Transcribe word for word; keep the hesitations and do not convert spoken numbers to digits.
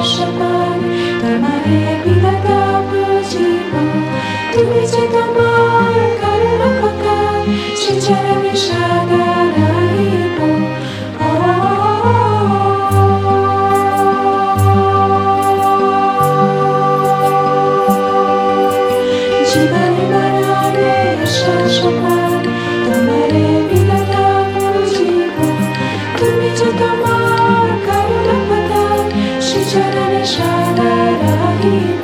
আশা পাই তোমারে বিধাতা বুঝিব তুমি যে তোমার করুণা প্রকার সে চরণে সদা রহিব জীবনে মরণে আশা পাই তোমারে বিধাতা বুঝিব তুমি যে তোমার করুণা প্রকার সে চরণে সদা রহিব